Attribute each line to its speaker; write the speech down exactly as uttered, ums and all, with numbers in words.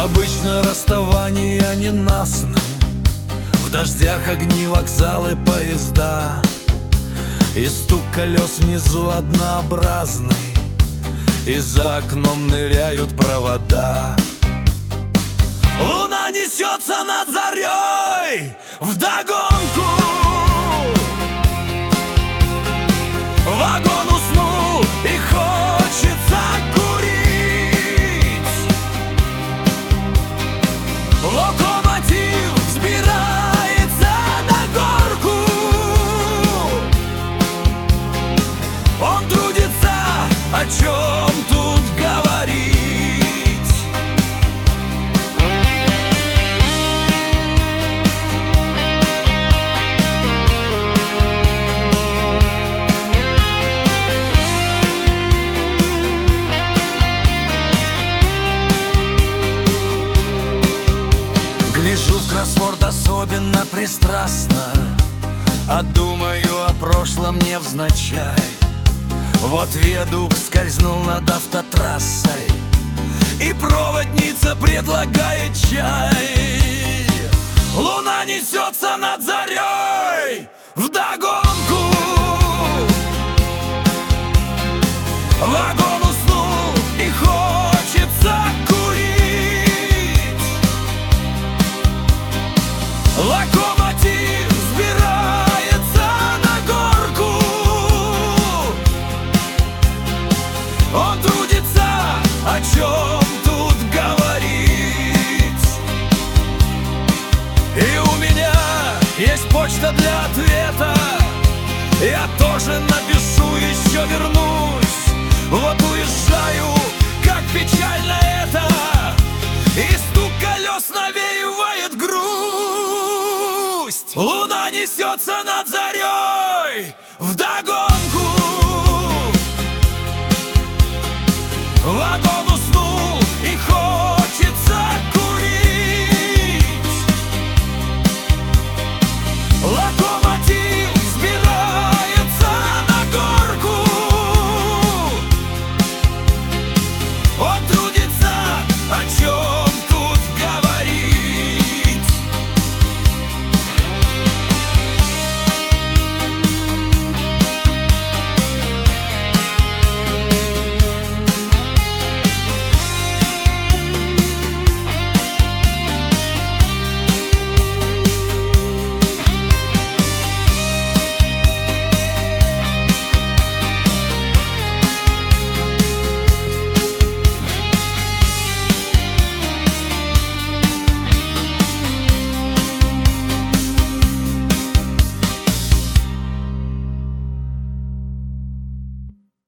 Speaker 1: Обычно расставания ненастны, в дождях огни, вокзалы, поезда, и стук колес внизу однообразный, и за окном ныряют провода. Луна несется над зарей вдогонку. Вагон уснул и хочется курить. Локомотив взбирается на горку. Он трудится, о чем тут говорить? Гляжу в кроссворд особенно пристрастно, а думаю о прошлом невзначай. Вот виадук скользнул над автотрассой, и проводница предлагает чай. Луна несется над зарей вдогонку. Вагон уснул и хочется курить. Локомотив взбирается на горку. Он трудится, о чем тут говорить? И у меня есть почта для ответа. Я тоже напишу, еще вернусь. Вот уезжаю, как печально это, и стук колес навеивает грусть. Луна несется над зарей